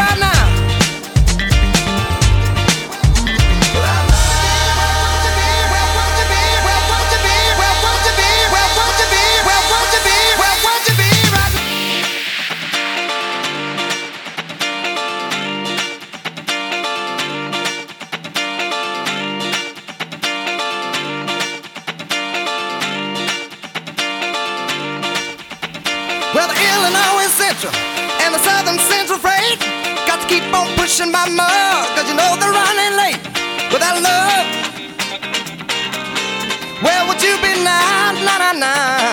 right now? Well, the Illinois Central and the Southern Central Freight got to keep on pushing my mug, cause you know they're running late without love. Where would you be now, now, now, now?